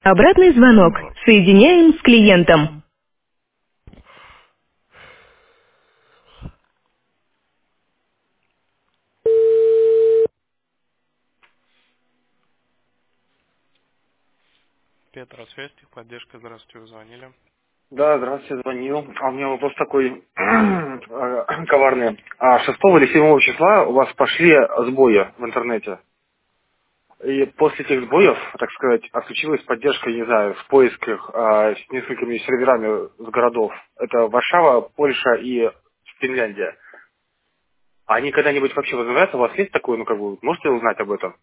Обратный звонок. Соединяем с клиентом. Петросвязь, техподдержка, здравствуйте, вы звонили. Да, здравствуйте, звонил. А у меня вопрос такой коварный. 6 или 7 числа у вас пошли сбои в интернете. И после этих сбоев, так сказать, отключилась поддержка, не знаю, в поисках с несколькими серверами с городов. Это Варшава, Польша и Финляндия. А они когда-нибудь вообще возобновятся? У вас есть такое, ну как бы, можете узнать об этом?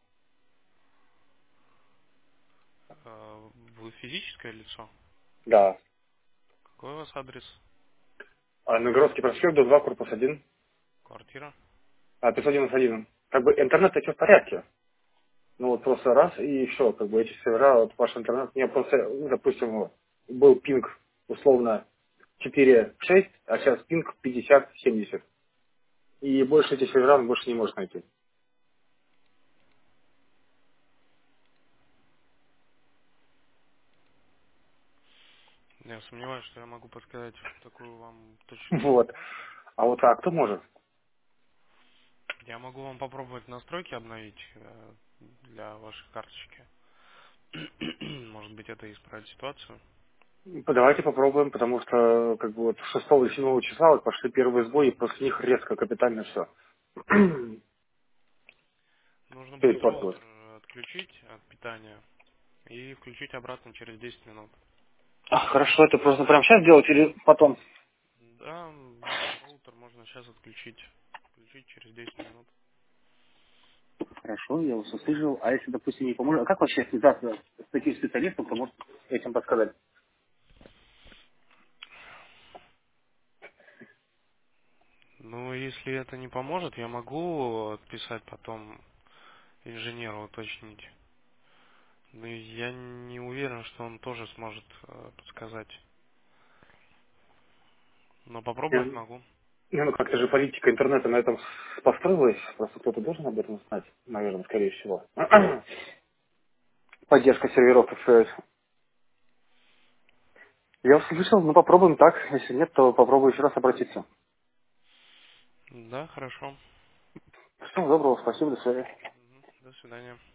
Вы физическое лицо? Да. Какой у вас адрес? Новгородский проспект, до 2, корпус 1, Квартира? 591. Как бы интернет все в порядке. Ну вот просто раз и все, как бы эти сервера, вот ваш интернет, мне просто, ну, допустим, вот, был пинг условно 4,6, а сейчас пинг 50-70. И больше этих сервера он больше не может найти. Я сомневаюсь, что я могу подсказать такую вам точную Вот. информацию. А кто может? Я могу вам попробовать настройки обновить для вашей карточки. Может быть, это исправит ситуацию. Давайте попробуем, потому что как бы вот 6 и 7 числа вот пошли первые сбои, и после них резко капитально все. Нужно Все будет испортилось. роутер отключить от питания и включить обратно через 10 минут. Хорошо, это просто прямо сейчас делать или потом? Да, роутер можно сейчас отключить. Включить через 10 минут. Хорошо, я вас услышал. А если, допустим, не поможет, а как вообще связаться с таким специалистом, кто может этим подсказать? Ну, если это не поможет, я могу отписать потом инженеру, уточнить. Но я не уверен, что он тоже сможет подсказать. Но попробовать могу. Ну, как-то же политика интернета на этом построилась. Просто кто-то должен об этом знать, наверное, скорее всего. Поддержка серверов, так сказать. Я услышал, ну попробуем так. Если нет, то попробую еще раз обратиться. Да, хорошо. Всего доброго, спасибо, до свидания. Мгм. До свидания.